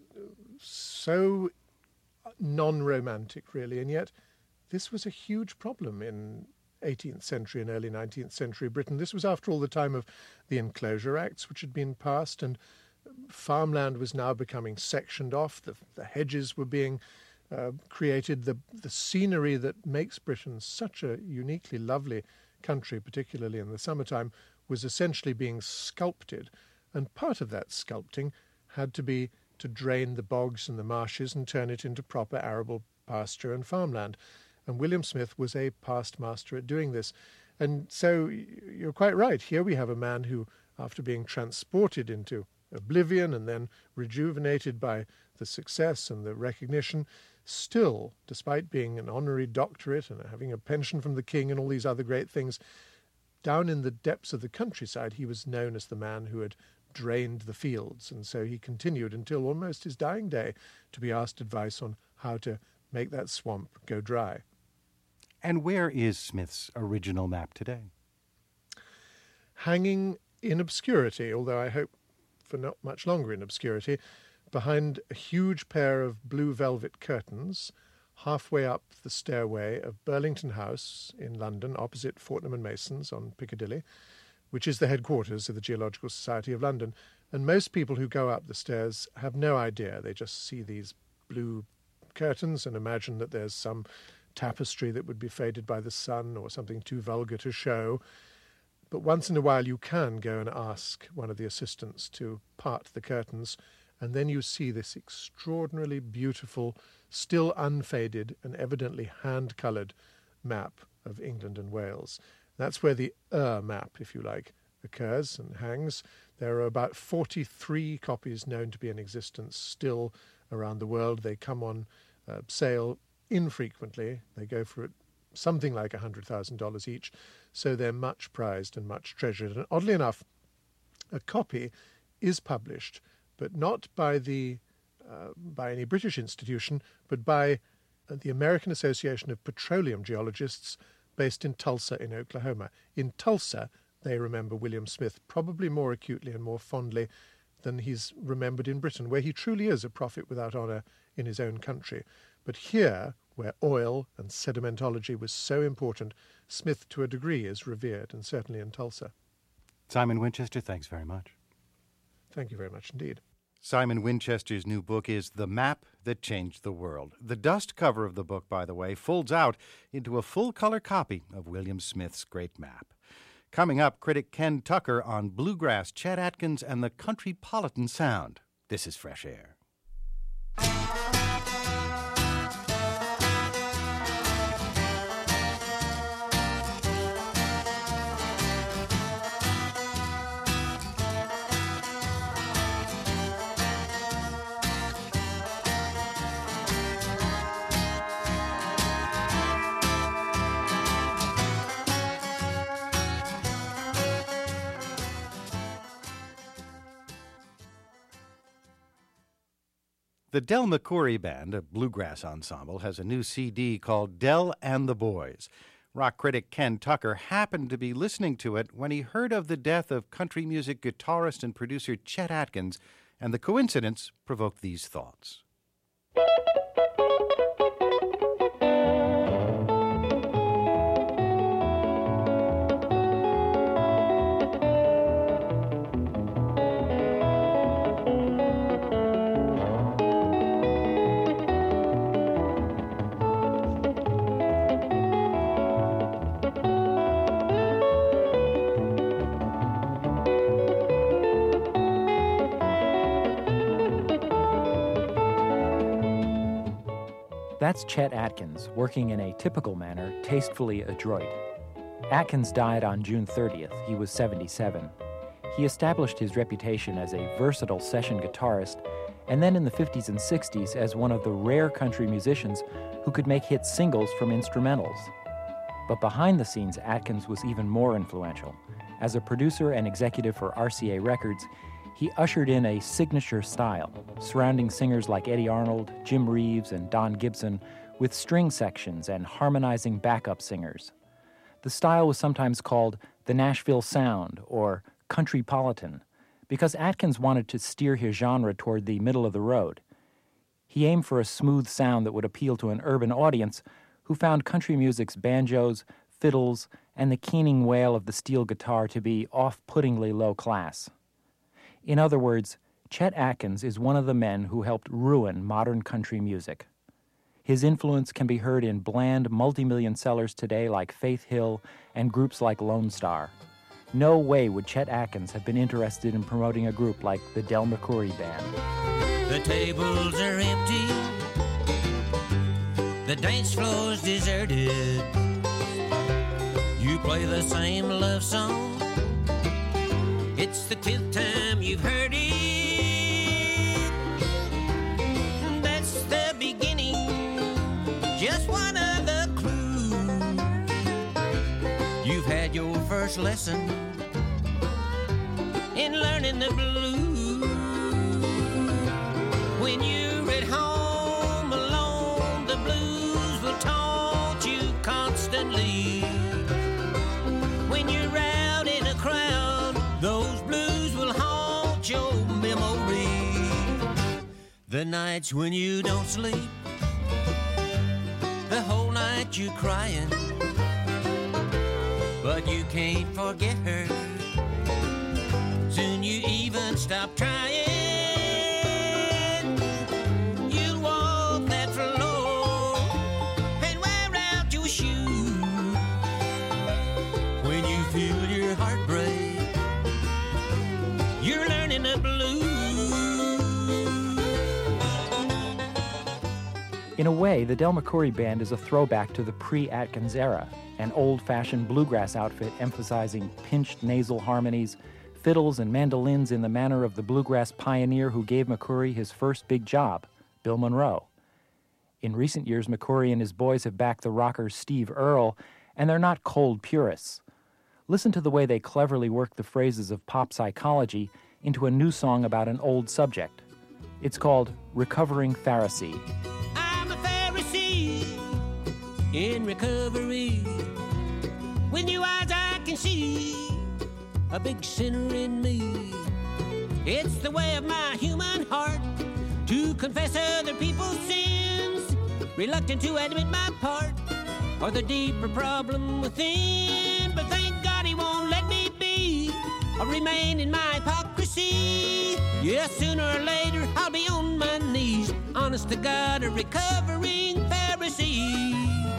so non-romantic, really, and yet this was a huge problem in eighteenth century and early nineteenth century Britain. This was, after all, the time of the Enclosure Acts, which had been passed, and farmland was now becoming sectioned off. The, the hedges were being uh, created. The, the scenery that makes Britain such a uniquely lovely country, particularly in the summertime, was essentially being sculpted. And part of that sculpting had to be to drain the bogs and the marshes and turn it into proper arable pasture and farmland. And William Smith was a past master at doing this. And so you're quite right. Here we have a man who, after being transported into oblivion and then rejuvenated by the success and the recognition, still, despite being an honorary doctorate and having a pension from the king and all these other great things, down in the depths of the countryside, he was known as the man who had drained the fields. And so he continued until almost his dying day to be asked advice on how to make that swamp go dry. And where is Smith's original map today? Hanging in obscurity, although I hope for not much longer in obscurity, behind a huge pair of blue velvet curtains halfway up the stairway of Burlington House in London, opposite Fortnum and Mason's on Piccadilly, which is the headquarters of the Geological Society of London. And most people who go up the stairs have no idea. They just see these blue curtains and imagine that there's some tapestry that would be faded by the sun or something too vulgar to show. But once in a while you can go and ask one of the assistants to part the curtains, and then you see this extraordinarily beautiful, still unfaded and evidently hand-coloured map of England and Wales. That's where the Ur map, if you like, occurs and hangs. There are about forty-three copies known to be in existence still around the world. They come on uh, sale infrequently. They go for something like one hundred thousand dollars each, so they're much prized and much treasured. And oddly enough, a copy is published, but not by the uh, by any British institution, but by uh, the American Association of Petroleum Geologists, based in Tulsa in Oklahoma. In Tulsa, they remember William Smith probably more acutely and more fondly than he's remembered in Britain, where he truly is a prophet without honour in his own country. But here, where oil and sedimentology was so important, Smith, to a degree, is revered, and certainly in Tulsa. Simon Winchester, thanks very much. Thank you very much indeed. Simon Winchester's new book is The Map That Changed the World. The dust cover of the book, by the way, folds out into a full-color copy of William Smith's great map. Coming up, critic Ken Tucker on bluegrass, Chet Atkins, and the countrypolitan sound. This is Fresh Air. The Del McCoury Band, a bluegrass ensemble, has a new C D called Del and the Boys. Rock critic Ken Tucker happened to be listening to it when he heard of the death of country music guitarist and producer Chet Atkins, and the coincidence provoked these thoughts. That's Chet Atkins, working in a typical manner, tastefully adroit. Atkins died on June thirtieth. He was seventy-seven. He established his reputation as a versatile session guitarist, and then in the fifties and sixties as one of the rare country musicians who could make hit singles from instrumentals. But behind the scenes, Atkins was even more influential. As a producer and executive for R C A Records, he ushered in a signature style, surrounding singers like Eddie Arnold, Jim Reeves, and Don Gibson with string sections and harmonizing backup singers. The style was sometimes called the Nashville Sound or Countrypolitan because Atkins wanted to steer his genre toward the middle of the road. He aimed for a smooth sound that would appeal to an urban audience who found country music's banjos, fiddles, and the keening wail of the steel guitar to be off-puttingly low class. In other words, Chet Atkins is one of the men who helped ruin modern country music. His influence can be heard in bland multi-million sellers today like Faith Hill and groups like Lone Star. No way would Chet Atkins have been interested in promoting a group like the Del McCoury Band. The tables are empty, the dance floor's deserted. You play the same love song, it's the fifth time you've heard it. That's the beginning, just one of the clues. You've had your first lesson in learning the blues. When you're at home alone, the blues will taunt you constantly. When you're out in a crowd, those blues will haunt your memory. The nights when you don't sleep, the whole night you're crying, but you can't forget her. Soon you even stop trying. You'll walk that floor and wear out your shoes. When you feel your heart break, you're learning the blues. In a way, the Del McCoury Band is a throwback to the pre-Atkins era, an old-fashioned bluegrass outfit emphasizing pinched nasal harmonies, fiddles and mandolins in the manner of the bluegrass pioneer who gave McCoury his first big job, Bill Monroe. In recent years, McCoury and his boys have backed the rocker Steve Earle, and they're not cold purists. Listen to the way they cleverly work the phrases of pop psychology into a new song about an old subject. It's called Recovering Pharisee. I'm a Pharisee in recovery. With new eyes I can see a big sinner in me. It's the way of my human heart to confess other people's sins, reluctant to admit my part or the deeper problem within. But thank God he won't let me be or remain in my hypocrisy. Yeah, sooner or later I'll be on my knees, honest to God, a recovering Pharisee.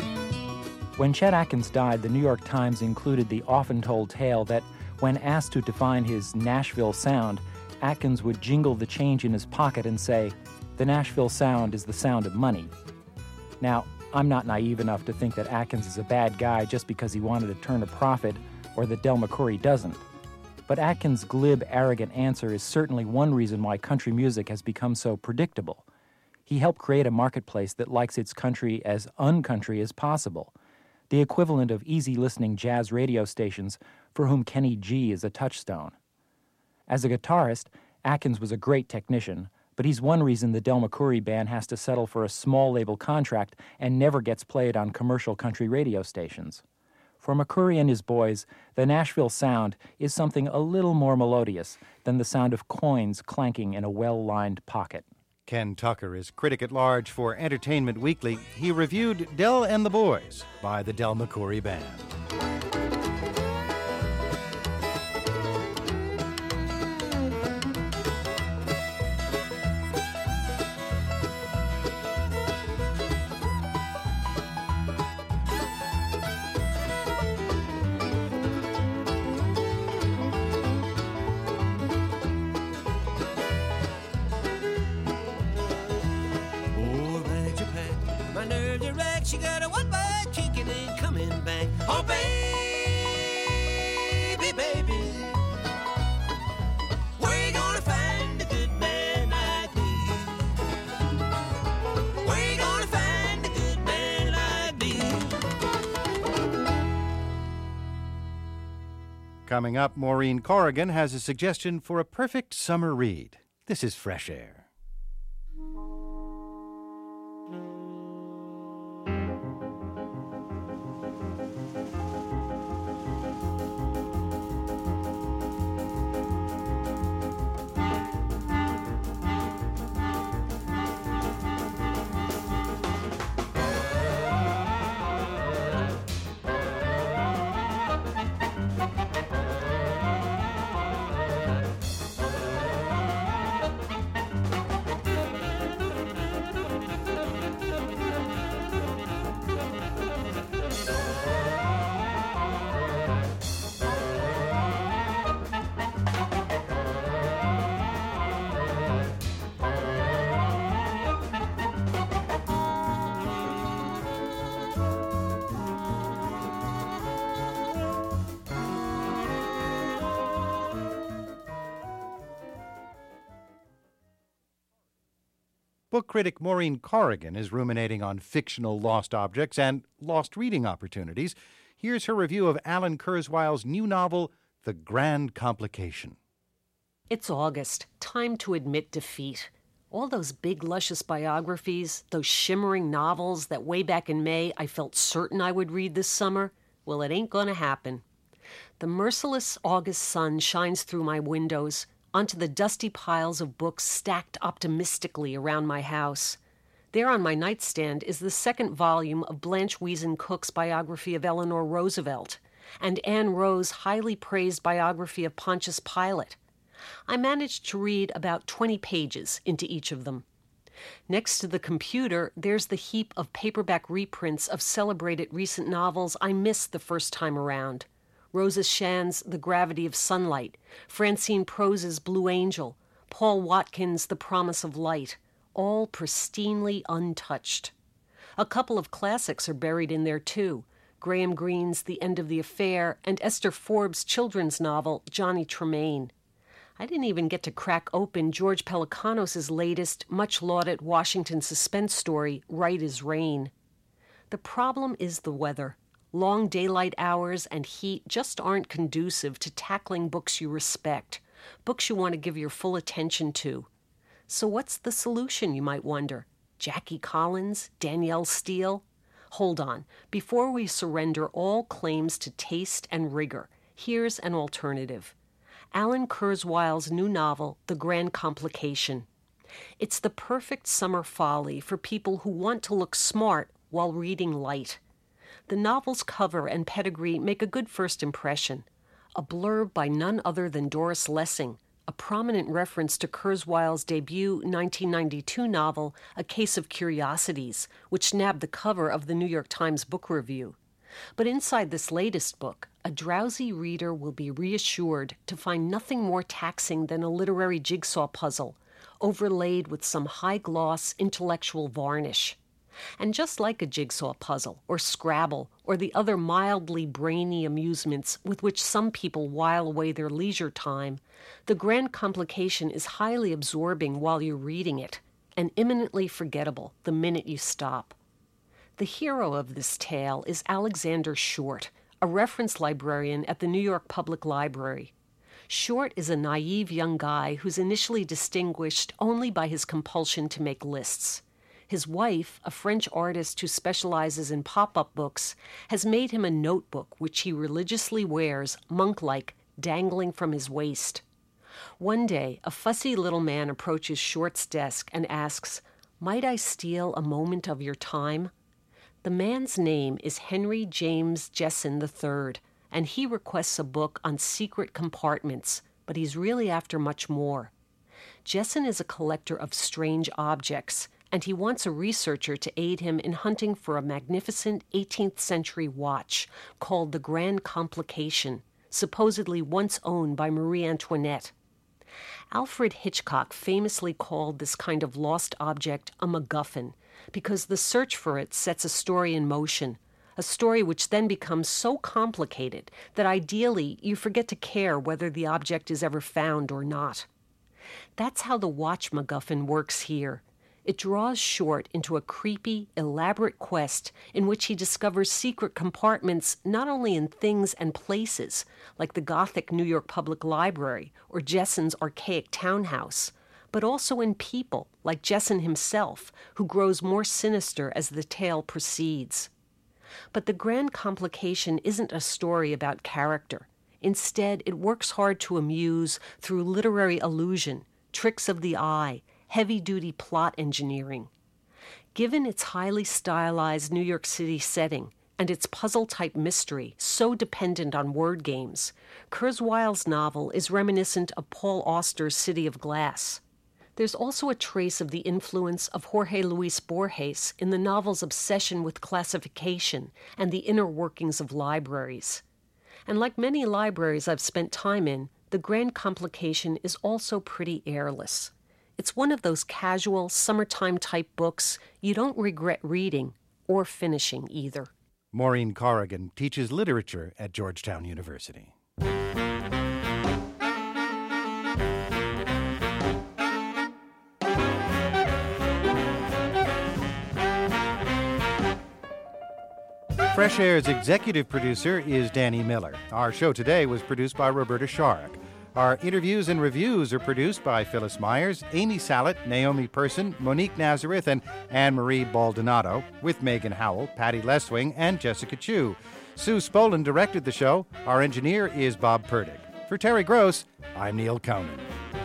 When Chet Atkins died, the New York Times included the often-told tale that when asked to define his Nashville sound, Atkins would jingle the change in his pocket and say, "The Nashville sound is the sound of money." Now, I'm not naive enough to think that Atkins is a bad guy just because he wanted to turn a profit or that Del McCoury doesn't. But Atkins' glib, arrogant answer is certainly one reason why country music has become so predictable. He helped create a marketplace that likes its country as uncountry as possible, the equivalent of easy-listening jazz radio stations for whom Kenny G is a touchstone. As a guitarist, Atkins was a great technician, but he's one reason the Del McCoury Band has to settle for a small label contract and never gets played on commercial country radio stations. For McCoury and his boys, the Nashville sound is something a little more melodious than the sound of coins clanking in a well-lined pocket. Ken Tucker is critic at large for Entertainment Weekly. He reviewed Del and the Boys by the Del McCoury Band. My she got a one-butt kicking and coming back. Oh, baby, baby, where you gonna find a good man like me? Where you gonna find a good man like me? Coming up, Maureen Corrigan has a suggestion for a perfect summer read. This is Fresh Air. Book critic Maureen Corrigan is ruminating on fictional lost objects and lost reading opportunities. Here's her review of Alan Kurzweil's new novel, The Grand Complication. It's August. Time to admit defeat. All those big, luscious biographies, those shimmering novels that way back in May I felt certain I would read this summer, well, it ain't gonna happen. The merciless August sun shines through my windows onto the dusty piles of books stacked optimistically around my house. There on my nightstand is the second volume of Blanche Wiesen-Cook's biography of Eleanor Roosevelt and Anne Rowe's highly praised biography of Pontius Pilate. I managed to read about twenty pages into each of them. Next to the computer, there's the heap of paperback reprints of celebrated recent novels I missed the first time around. Rosa Shand's The Gravity of Sunlight, Francine Prose's Blue Angel, Paul Watkins' The Promise of Light, all pristinely untouched. A couple of classics are buried in there, too. Graham Greene's The End of the Affair and Esther Forbes' children's novel, Johnny Tremaine. I didn't even get to crack open George Pelecanos' latest, much-lauded Washington suspense story, Right as Rain. The problem is the weather. Long daylight hours and heat just aren't conducive to tackling books you respect, books you want to give your full attention to. So what's the solution, you might wonder? Jackie Collins? Danielle Steele? Hold on. Before we surrender all claims to taste and rigor, here's an alternative. Alan Kurzweil's new novel, The Grand Complication. It's the perfect summer folly for people who want to look smart while reading light. The novel's cover and pedigree make a good first impression. A blurb by none other than Doris Lessing, a prominent reference to Kurzweil's debut nineteen ninety-two novel, A Case of Curiosities, which nabbed the cover of the New York Times Book Review. But inside this latest book, a drowsy reader will be reassured to find nothing more taxing than a literary jigsaw puzzle, overlaid with some high-gloss intellectual varnish. And just like a jigsaw puzzle, or Scrabble, or the other mildly brainy amusements with which some people while away their leisure time, The Grand Complication is highly absorbing while you're reading it, and imminently forgettable the minute you stop. The hero of this tale is Alexander Short, a reference librarian at the New York Public Library. Short is a naive young guy who's initially distinguished only by his compulsion to make lists. His wife, a French artist who specializes in pop-up books, has made him a notebook which he religiously wears, monk-like, dangling from his waist. One day, a fussy little man approaches Short's desk and asks, "Might I steal a moment of your time?" The man's name is Henry James Jessen the third, and he requests a book on secret compartments, but he's really after much more. Jessen is a collector of strange objects, and he wants a researcher to aid him in hunting for a magnificent eighteenth century watch called the Grand Complication, supposedly once owned by Marie Antoinette. Alfred Hitchcock famously called this kind of lost object a MacGuffin because the search for it sets a story in motion, a story which then becomes so complicated that ideally you forget to care whether the object is ever found or not. That's how the watch MacGuffin works here. It draws Short into a creepy, elaborate quest in which he discovers secret compartments not only in things and places, like the Gothic New York Public Library or Jessen's archaic townhouse, but also in people, like Jessen himself, who grows more sinister as the tale proceeds. But the grand complication isn't a story about character. Instead, it works hard to amuse through literary allusion, tricks of the eye, heavy-duty plot engineering. Given its highly stylized New York City setting and its puzzle-type mystery, so dependent on word games, Kurzweil's novel is reminiscent of Paul Auster's City of Glass. There's also a trace of the influence of Jorge Luis Borges in the novel's obsession with classification and the inner workings of libraries. And like many libraries I've spent time in, the grand complication is also pretty airless. It's one of those casual, summertime-type books you don't regret reading or finishing either. Maureen Corrigan teaches literature at Georgetown University. Fresh Air's executive producer is Danny Miller. Our show today was produced by Roberta Sharrock. Our interviews and reviews are produced by Phyllis Myers, Amy Sallet, Naomi Person, Monique Nazareth, and Anne-Marie Baldonado, with Megan Howell, Patty Leswing, and Jessica Chu. Sue Spolin directed the show. Our engineer is Bob Purdick. For Terry Gross, I'm Neil Conan.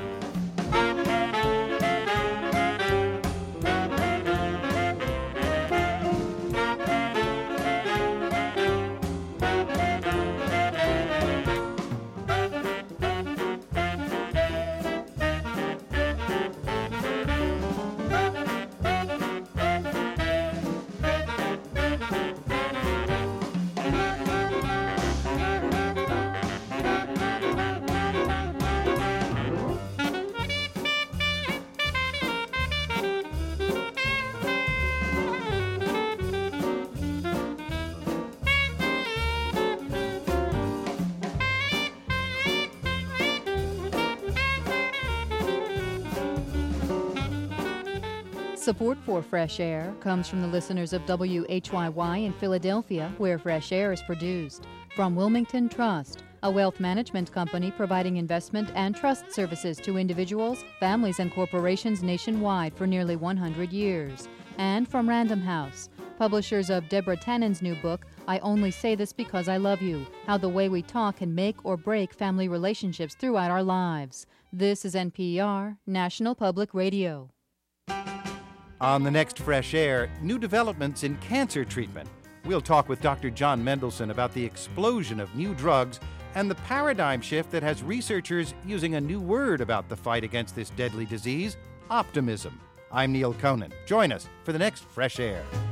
Support for Fresh Air comes from the listeners of W H Y Y in Philadelphia, where Fresh Air is produced. From Wilmington Trust, a wealth management company providing investment and trust services to individuals, families, and corporations nationwide for nearly one hundred years. And from Random House, publishers of Deborah Tannen's new book, I Only Say This Because I Love You, How the Way We Talk Can Make or Break Family Relationships Throughout Our Lives. This is N P R, National Public Radio. On the next Fresh Air, new developments in cancer treatment. We'll talk with Doctor John Mendelsohn about the explosion of new drugs and the paradigm shift that has researchers using a new word about the fight against this deadly disease, optimism. I'm Neil Conan. Join us for the next Fresh Air.